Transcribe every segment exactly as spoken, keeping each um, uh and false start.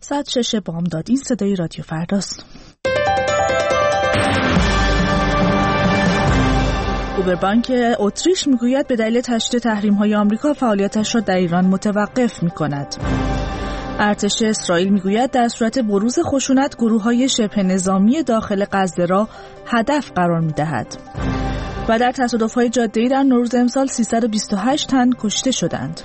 ساعت شش بامداد. این صدای رادیو فرداست. اوبربانک اتریش میگوید به دلیل تشدید تحریم‌های آمریکا فعالیتش را در ایران متوقف می‌کند. ارتش اسرائیل میگوید در صورت بروز خشونت گروه‌های شبه نظامی داخل غزه را هدف قرار می‌دهد. و در تصادف‌های جاده‌ای در نوروز امسال سیصد و بیست و هشت تن کشته شدند.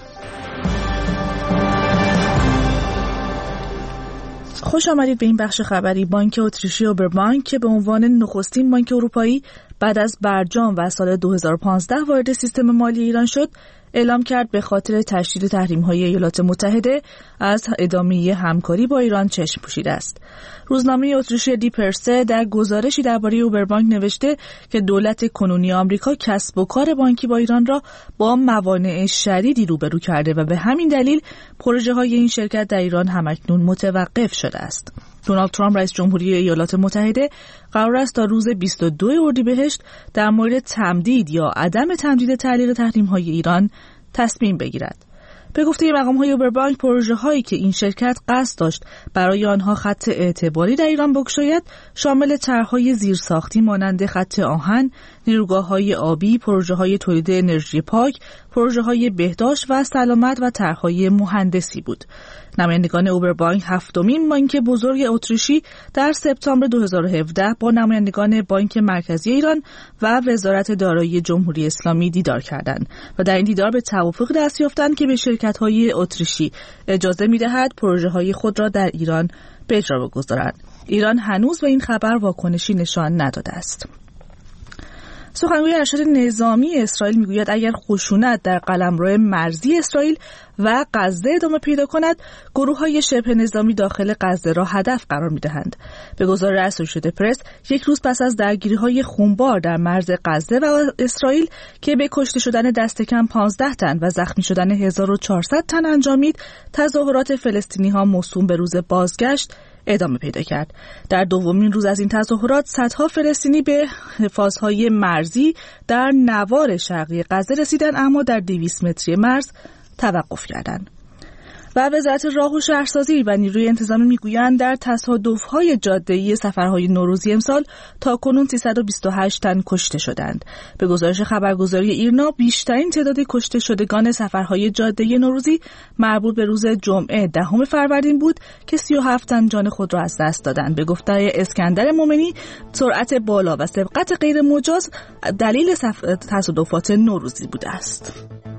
خوش آمدید به این بخش خبری. بانک اتریشی اوبربانک که به عنوان نخستین بانک اروپایی بعد از برجام و سال دو هزار و پانزده وارد سیستم مالی ایران شد، اعلام کرد به خاطر تشدید تحریم‌های ایالات متحده از ادامه همکاری با ایران چشم پوشیده است. روزنامه اتریشی دی پرسه در گزارشی درباره اوبربانک نوشته که دولت کنونی آمریکا کسب و کار بانکی با ایران را با موانع شدیدی روبرو کرده و به همین دلیل پروژه‌های این شرکت در ایران همکنون متوقف شده است. دونالد ترامپ رئیس جمهوری ایالات متحده قرار است تا روز بیست و دو اردیبهشت در مورد تمدید یا عدم تمدید تعلیق تحریم‌های ایران تصمیم بگیرد. به گفته مقام‌های اوبربانک، پروژه‌هایی که این شرکت قصد داشت برای آنها خط اعتباری در ایران بگشاید شامل طرح‌های زیرساختی مانند خط آهن، نیروگاه‌های آبی، پروژه‌های تولید انرژی پاک، پروژه‌های بهداشت و سلامت و طرح‌های مهندسی بود. نمایندگان اوبربانک هفتمین بانک بزرگ اتریشی در سپتامبر دو هزار و هفده با نمایندگان بانک مرکزی ایران و وزارت دارایی جمهوری اسلامی دیدار کردند و در این دیدار به توافق دست یافتند که به شرکت‌های اتریشی اجازه می‌دهد پروژه‌های خود را در ایران به اجرا بگذارند. ایران هنوز به این خبر واکنشی نشان نداده است. سخنگوی ارشد نظامی اسرائیل میگوید اگر خشونت در قلمرو مرزی اسرائیل و غزه ادامه پیدا کند، گروه‌های شبه نظامی داخل غزه را هدف قرار می‌دهند. به گزارش اسوشییتد پرس، یک روز پس از درگیری‌های خونبار در مرز غزه و اسرائیل که به کشته شدن دست کم پانزده تن و زخمی شدن هزار و چهارصد تن انجامید، تظاهرات فلسطینی‌ها موسوم به روز بازگشت ادامه پیدا کرد. در دومین روز از این تظاهرات، صدها فلسطینی به حفاظهای مرزی در نوار شرقی غزه رسیدند اما در دویست متری مرز توقف کردند. و وزارت راه و شهرسازی و نیروی انتظامی میگویند در تصادف‌های جاده‌ای سفرهای نوروزی امسال تاکنون سیصد و بیست و هشت تن کشته شدند. به گزارش خبرگزاری ایرنا، بیشترین تعداد کشته شدگان سفرهای جاده‌ای نوروزی مربوط به روز جمعه دهم فروردین بود که سی و هفت تن جان خود را از دست دادند. به گفته اسکندر مومنی، سرعت بالا و سبقت غیر مجاز دلیل تصادفات نوروزی بوده است.